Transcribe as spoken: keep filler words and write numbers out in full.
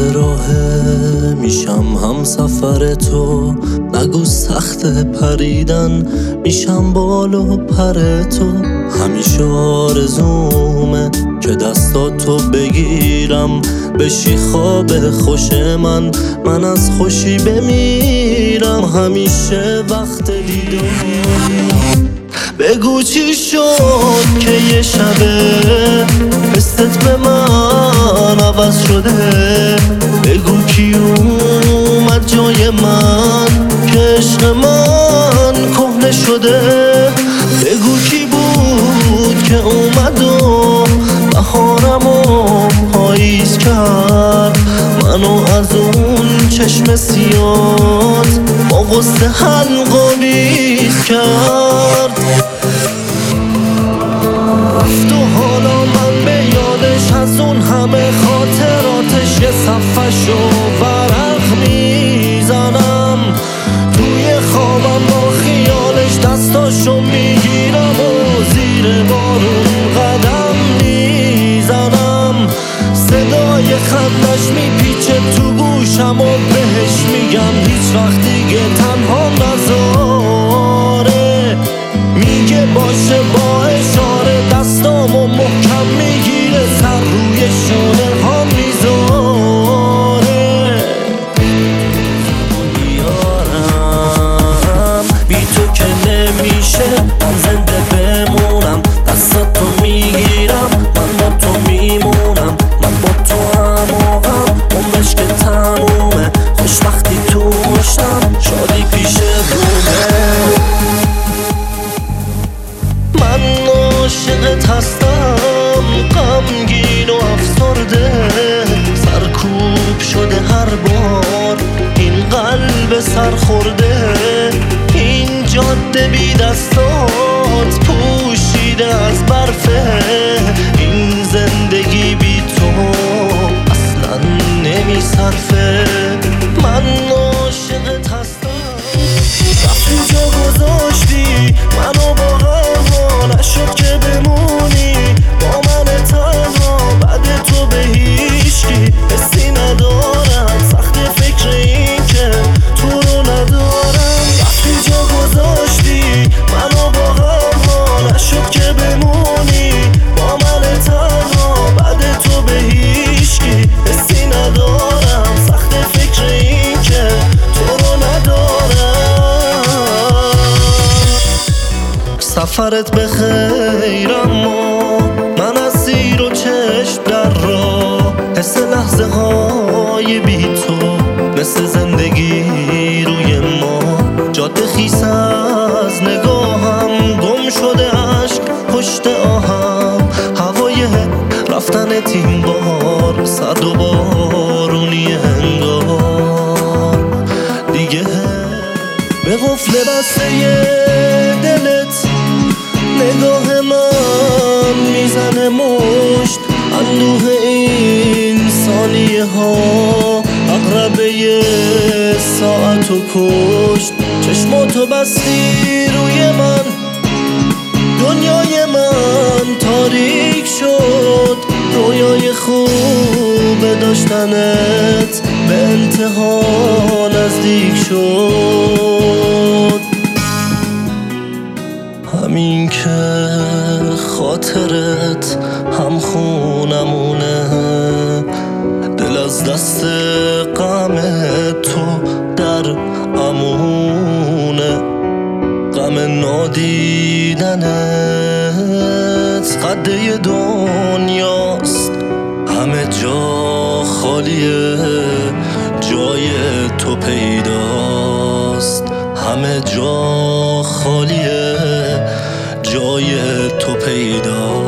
راه میشم هم سفر تو، نگو سخت پریدن میشم بال و پر تو. همیشه آرزومه که دستاتو بگیرم، بشی خواب خوش من، من از خوشی بمیرم. همیشه وقت دیدم بگو چی شد که یه شبه حست به من عوض شده. بگو کی اومد جای من که عشق من کهنه شده. بگو کی بود که اومد و بهارمو پاییز کرد، منو از اون چشم سیاد با غصه حلق‌آویز کرد. رفت و حالا من به یادش از اون همه خاطراتش یه صفحه‌شو ورق میزنم. توی خوابم با خیالش دستاشو میگیرم و زیر بارون قدم میزنم. صدای خندش میپیچه تو گوشم و بهش میگم هیچ وقت دیگه تنها نذاره. میگه باشه با اشاره دستامو محکم میگیره، سر روی شونه ها میذاره. یارم بی تو که نمیشه من زنده بمونم، دستاتو میگیرم من با تو میمونم. من با تو هماهم عمرش که تمومه، خوشبختی تو مشتم شادی پیش رومه. من عاشقت هستم غمگین و افسرده، سرکوب شده هر بار این قلب سرخورده. این جاده بی دستات پوشیده از برفه، این زندگی بی تو اصلا نمی صرفه. من عاشقت هستم رفتی جا گذاشتی منو با غم، نشد که بمونی با من تنها. بعد تو به هیچکی حسی ندارم، سخت فکر این که تو رو ندارم. رفتی جا گذاشتی منو با غم، نشد که بمونی با من تنها. بعد تو به هیچکی حسی ندارم، سخت فکر این که تو رو ندارم. سفرت به خیر اما من از زیر و چشم در راه، حس لحظه های بی تو مثل زندگی روی ما. جاده خیس از نگاهم، گم شده عشق پشت آهم. هوای رفتن تیم بار صد و بارونی هنگام دیگه به قفل بسته دلت نگاه من میزنه مشت. اندوه این ثانیه ها عقربه ساعتو کشت. چشماتو بستی روی من، دنیای من تاریک شد. رویای خوب داشتنت به انتها نزدیک شد. همین که خاطرت هم خونمونه، دل از دست غم تو در امونه. غم نادیدنت قده دنیاست، همه جا خالیه جای تو پیداست. همه جا خالیه جای تو پیداست.